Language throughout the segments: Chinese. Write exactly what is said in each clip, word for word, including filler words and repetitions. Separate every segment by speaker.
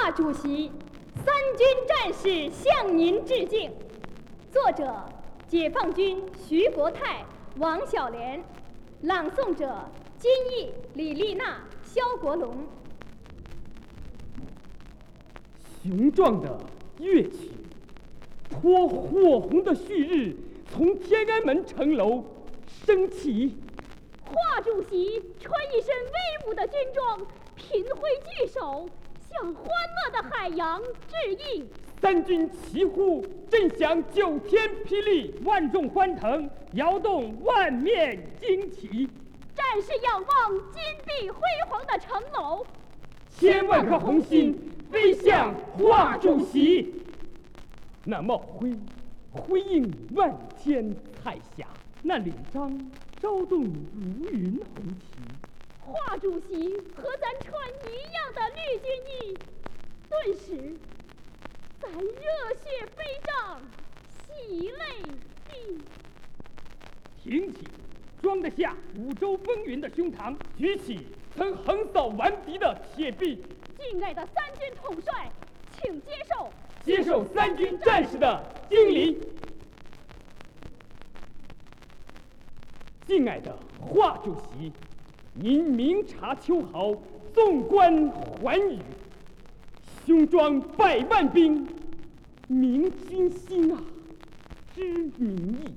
Speaker 1: 华主席，三军战士向您致敬。作者：解放军徐国泰、王小莲，朗诵者：金毅、李丽娜、肖国龙。
Speaker 2: 雄壮的乐曲，托火红的旭日，从天安门城楼升起。
Speaker 1: 华主席穿一身威武的军装，频挥巨手，向欢乐的海洋致意。
Speaker 2: 三军齐呼，震响九天霹雳，万众欢腾，摇动万面旌旗。
Speaker 1: 战士仰望金碧辉煌的城楼，
Speaker 2: 千万颗红心飞向华主席。那帽徽辉映万千彩霞，那领章招动如云红旗。
Speaker 1: 华主席和咱穿一样的绿军衣，顿时在热血飞涨，喜泪滴。
Speaker 2: 挺起装得下五洲风云的胸膛，举起曾横扫顽敌的铁臂。
Speaker 1: 敬爱的三军统帅，请接受
Speaker 2: 接受三军战士的敬礼。敬爱的华主席，您明察秋毫，纵观寰宇，胸装百万兵，明军心啊，知民意。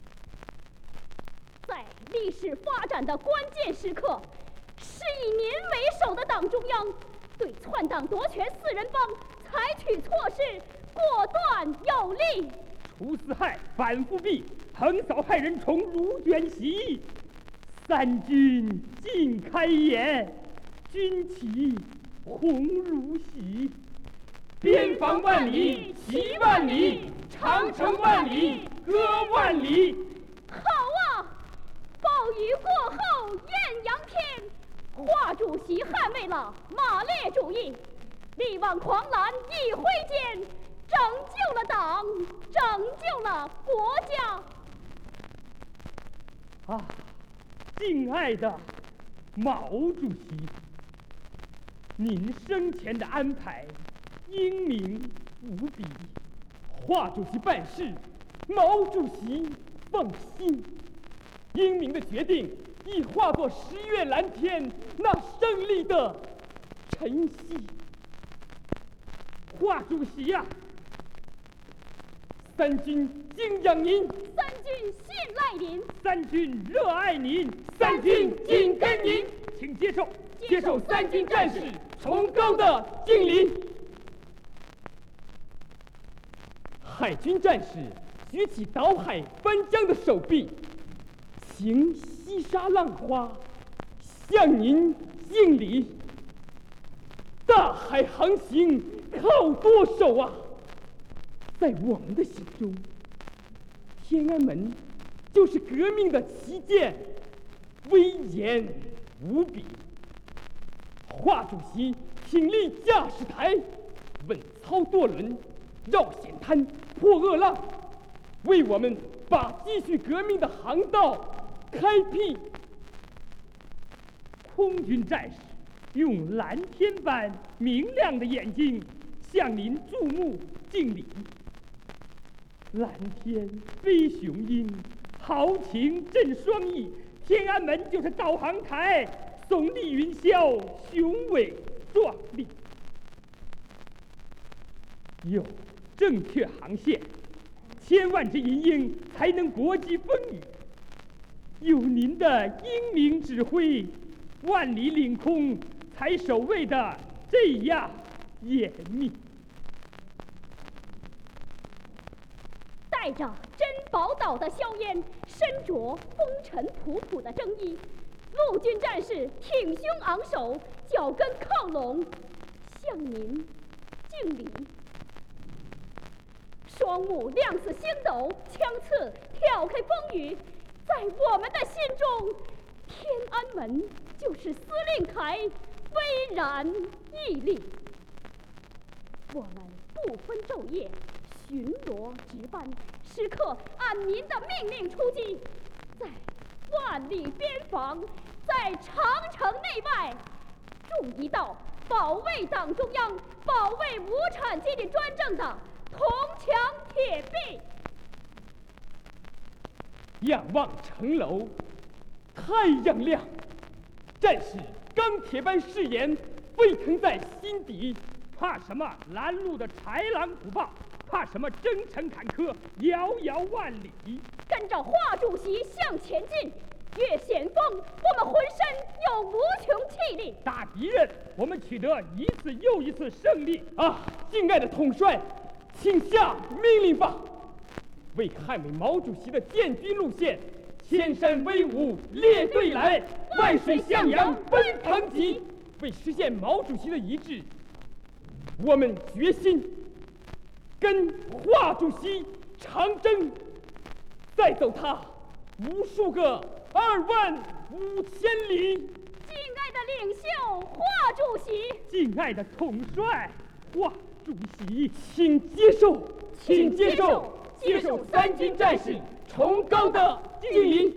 Speaker 1: 在历史发展的关键时刻，是以您为首的党中央对篡党夺权四人帮采取措施果断有力，
Speaker 2: 除四害，反复弊，横扫害人虫如卷席。三军尽开眼，军旗红如喜。边防万里，齐万里，长城万里，歌万里。
Speaker 1: 好啊！暴雨过后艳阳天，华主席捍卫了马列主义，力挽狂澜一挥间，拯救了党，拯救了国家。
Speaker 2: 啊，敬爱的毛主席，您生前的安排英明无比，华主席办事，毛主席放心。英明的决定已化作十月蓝天那胜利的晨曦。华主席呀、啊，三军敬仰您，
Speaker 1: 三军信赖您，
Speaker 2: 三军热爱您，三军紧跟您，请接受接受三军战士崇高的敬礼。海军战士举起倒海翻江的手臂，擎西沙浪花，向您敬礼。大海航行靠舵手啊，在我们的心中，天安门就是革命的旗舰，威严无比。华主席挺立驾驶台，稳操舵轮，绕险滩，破恶浪，为我们把继续革命的航道开辟。空军战士用蓝天般明亮的眼睛向您注目敬礼。蓝天飞雄鹰，豪情振双翼，天安门就是导航台，耸立云霄，雄伟壮丽。有正确航线，千万只银鹰才能搏击风雨。有您的英明指挥，万里领空才守卫的这样严密。
Speaker 1: 带着珍宝岛的硝烟，身着风尘仆仆的征衣，陆军战士挺胸昂首，脚跟靠拢，向您敬礼。双目亮似星斗，枪刺挑开风雨，在我们的心中，天安门就是司令台，巍然屹立。我们不分昼夜，巡逻值班，时刻按您的命令出击，在万里边防，在长城内外，种一道保卫党中央、保卫无产阶级专政的铜墙铁壁。
Speaker 2: 仰望城楼，太阳亮，战士钢铁般誓言沸腾在心底。
Speaker 3: 怕什么拦路的豺狼虎豹？怕什么征程坎坷、遥遥万里？
Speaker 1: 跟着华主席向前进，越险峰，我们浑身有无穷气力。
Speaker 3: 打敌人，我们取得一次又一次胜利。
Speaker 2: 啊，敬爱的统帅，请下命令吧！为捍卫毛主席的建军路线，千山威武列队来，万水向阳奔腾急。为实现毛主席的遗志，我们决心跟华主席长征，再走他无数个二万五千里。
Speaker 1: 敬爱的领袖华主席，
Speaker 3: 敬爱的统帅华主席，
Speaker 2: 请接受，
Speaker 1: 请接受
Speaker 2: 接受三军战士崇高的敬礼。